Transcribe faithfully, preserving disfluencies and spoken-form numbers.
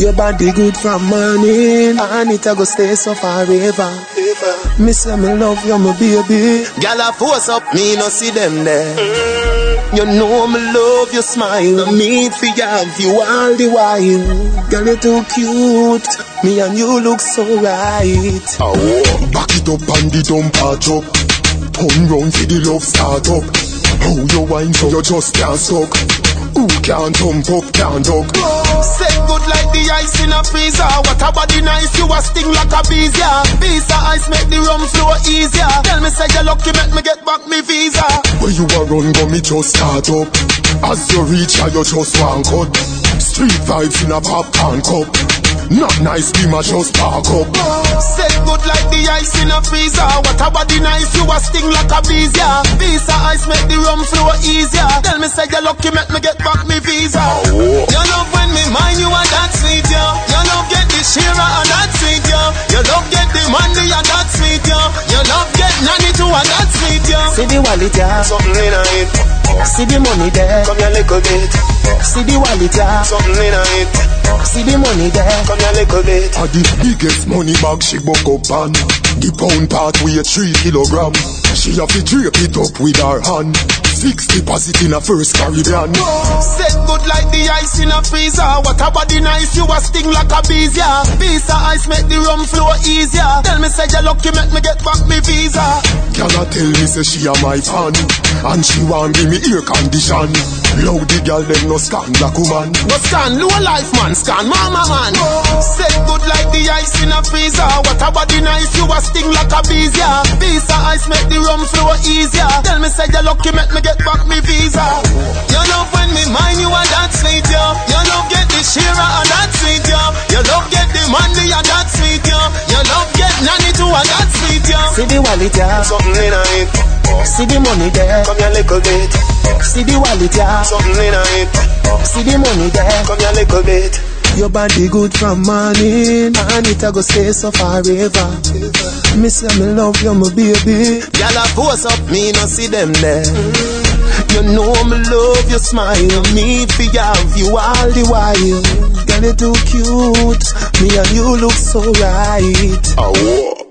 Your body good from morning, and it a go stay so forever. Me say me love you, my baby. Girl, I force up, me no see them there. Mm. You know me love your smile. Me for you, have you all the while. Girl, you too cute. Me and you look so right. Oh, back it up and the dump patch up. Turn round for the love start up. How you wine so you just can't suck. Who can't jump up, can't duck. Say good like the ice in a freezer. What a body nice, you a sting like a bees, yeah. Visa ice make the rum flow easier. Tell me say you lucky, make me get back me visa. Where you a run, go me just start up. As you reach her, you just one cut. Street vibes in a popcorn cup. Not nice, be my just park up. Say good like the ice in a freezer. What a body nice, you a sting like a bees, yeah. Visa ice make the rum flow easier. Tell me say you lucky, make me get back me visa. Oh. You love when me mind you and that sweet, yo. You love get the Shira and that sweet, yo. You love get the money and that sweet, yo. You love get nanny too and that sweet, yo. See the wallet, yeah. Something in it. See the money there. Come here little bit. See the wallet, yeah. Something in it. See the money there. Come here little bit. A the biggest money bag she buck up on. The pound part weigh three kilogram. She have to drape it up with her hand. Six deposit in a first Caribbean. Set good like the ice in a freezer. What a body nice, you a sting like a bees, yeah. Visa ice make the rum flow easier. Tell me say you lucky, make me get back me visa. Girl a tell me say she a my fan, and she want give me air condition. Loud the girl them no scan black woman. No scan low life man, scan mama man. Set good like the ice in a freezer. What a body nice, you a sting like a bees, yeah. Visa ice make the rum flow easier. Tell me say you lucky, make me get back me visa. You love when me mind you and that sweet, yo. You love get the Shira and that sweet, yo. You love get the money and that sweet, yo. You love get nanny too and that sweet, yo. See the wallet, yeah. Something in it. See the money there. Come here little bit. See the wallet, yeah. Something in it. See the money there. Come here little bit. Your body good from morning, and it a go stay so forever. Me say me love you, my baby. Girl, I force up, me no see them there. You know me love your smile. Me for you, have you all the while. Girl, you too cute. Me and you look so right. Oh.